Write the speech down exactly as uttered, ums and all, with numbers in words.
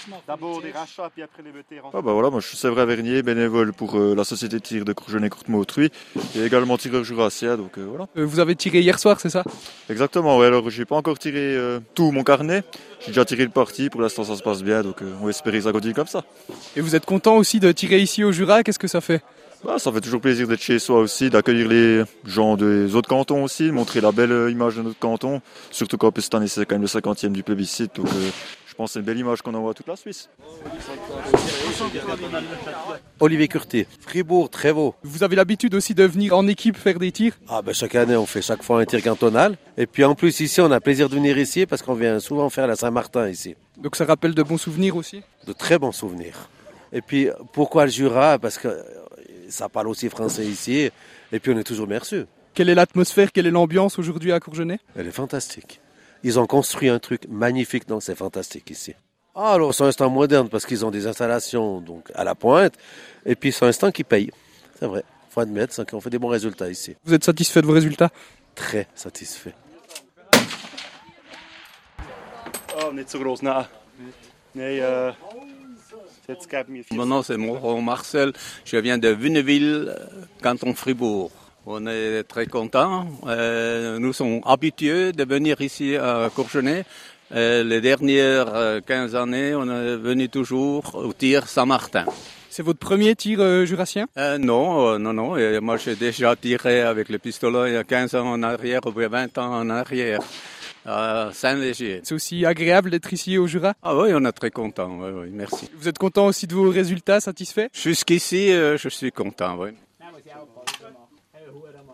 D'abord des rachats, puis après les vétérans. Ah bah voilà, moi je suis Séverin Vernier, bénévole pour euh, la société de tir de Courgenay-Courtemaux-Autrui et également tireur jurassien, donc euh, voilà. Euh, vous avez tiré hier soir, c'est ça? Exactement, ouais, alors j'ai pas encore tiré euh, tout mon carnet, j'ai déjà tiré le parti, pour l'instant ça se passe bien, donc euh, on va espérer que ça continue comme ça. Et vous êtes content aussi de tirer ici au Jura, qu'est-ce que ça fait? Bah, ça fait toujours plaisir d'être chez soi aussi, d'accueillir les gens des autres cantons aussi, de montrer la belle euh, image de notre canton, surtout qu'en plus cette année c'est quand même le cinquantième du plébiscite, donc euh, je pense que c'est une belle image qu'on envoie à toute la Suisse. Olivier Curté, Fribourg, Trévaux. Vous avez l'habitude aussi de venir en équipe faire des tirs? Ah ben chaque année on fait chaque fois un tir cantonal. Et puis en plus ici on a plaisir de venir ici parce qu'on vient souvent faire la Saint-Martin ici. Donc ça rappelle de bons souvenirs aussi? De très bons souvenirs. Et puis pourquoi le Jura? Parce que ça parle aussi français ici. Et puis on est toujours bien reçus. Quelle est l'atmosphère, quelle est l'ambiance aujourd'hui à Courgenay? Elle est fantastique. Ils ont construit un truc magnifique, donc c'est fantastique ici. Ah, alors c'est un stand moderne parce qu'ils ont des installations donc à la pointe. Et puis c'est un stand qui paye. C'est vrai, il faut admettre qu'on fait des bons résultats ici. Vous êtes satisfait de vos résultats? Très satisfait. Oh, nicht so groß, nein. Nee, euh, jetzt gab mir vier. Mon nom c'est Moron Marcel, je viens de Wünnewil, canton Fribourg. On est très contents, euh, nous sommes habitués de venir ici à Courgenay. Euh, les dernières quinze années, on est venu toujours au tir Saint-Martin. C'est votre premier tir euh, jurassien? euh, Non, euh, non, non. Et moi j'ai déjà tiré avec le pistolet il y a quinze ans en arrière ou vingt ans en arrière. À Saint-Légier. C'est aussi agréable d'être ici au Jura? Ah oui, on est très content, oui, oui, merci. Vous êtes content aussi de vos résultats, satisfait? Jusqu'ici, euh, je suis content, oui.